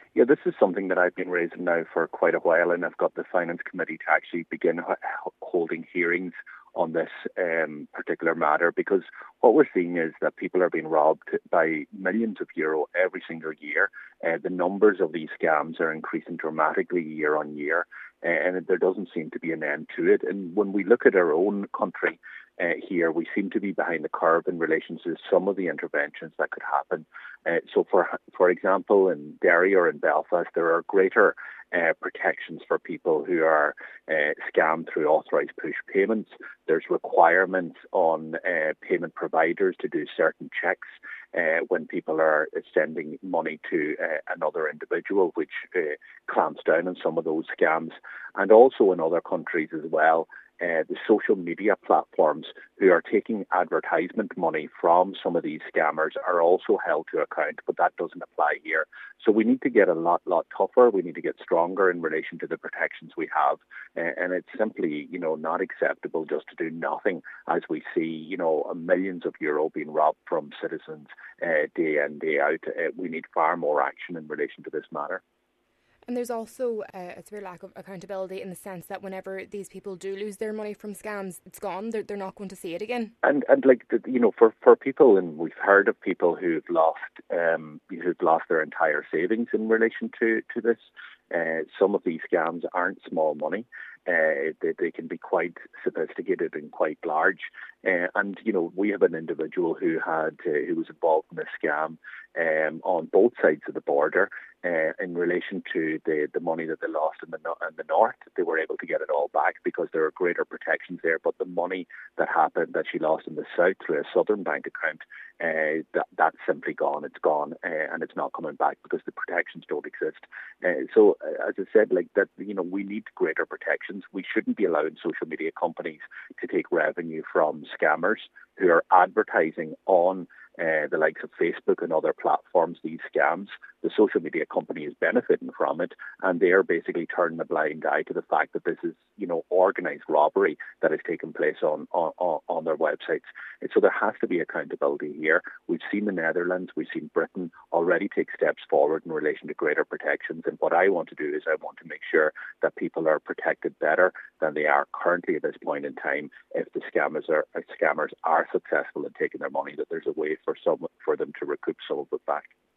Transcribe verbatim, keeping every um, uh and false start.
Yeah, this is something that I've been raising now for quite a while, and I've got the Finance Committee to actually begin h- holding hearings on this um, particular matter, because what we're seeing is that people are being robbed by millions of euro every single year. Uh, the numbers of these scams are increasing dramatically year on year, uh, and there doesn't seem to be an end to it. And when we look at our own country uh, here, we seem to be behind the curve in relation to some of the interventions that could happen. Uh, so, for for example, in Derry or in Belfast, there are greater uh, protections for people who are uh, scammed through authorised push payments. There's requirements on uh, payment providers to do certain checks uh, when people are sending money to uh, another individual, which uh, clamps down on some of those scams. And also in other countries as well, Uh, the social media platforms who are taking advertisement money from some of these scammers are also held to account, but that doesn't apply here. So we need to get a lot, lot tougher. We need to get stronger in relation to the protections we have. Uh, and it's simply, you know, not acceptable just to do nothing as we see, you know, millions of euro being robbed from citizens uh, day in, day out. Uh, we need far more action in relation to this matter. And there's also uh, a severe lack of accountability in the sense that whenever these people do lose their money from scams, it's gone. They're, they're not going to see it again. And and like the, you know, for, for people, and we've heard of people who've lost um, who've lost their entire savings in relation to to this. Uh, some of these scams aren't small money. Uh, they, they can be quite sophisticated and quite large. Uh, and you know, we have an individual who had uh, who was involved in a scam um, on both sides of the border. Uh, in relation to the, the money that they lost in the in the north, they were able to get it all back because there are greater protections there. But the money that happened that she lost in the south through a southern bank account, uh, that that's simply gone. It's gone, uh, and it's not coming back because the protections don't exist. Uh, so, uh, as I said, like that, you know, we need greater protections. We shouldn't be allowing social media companies to take revenue from scammers who are advertising on Uh, the likes of Facebook and other platforms, these scams. The social media company is benefiting from it, and they are basically turning a blind eye to the fact that this is, you know, organised robbery that is taking place on, on, on their websites. And so there has to be accountability here. We've seen the Netherlands, we've seen Britain already take steps forward in relation to greater protections. And what I want to do is I want to make sure that people are protected better than they are currently at this point in time. If the scammers are, scammers are successful in taking their money, that there's a way for some for them to recoup some of it back.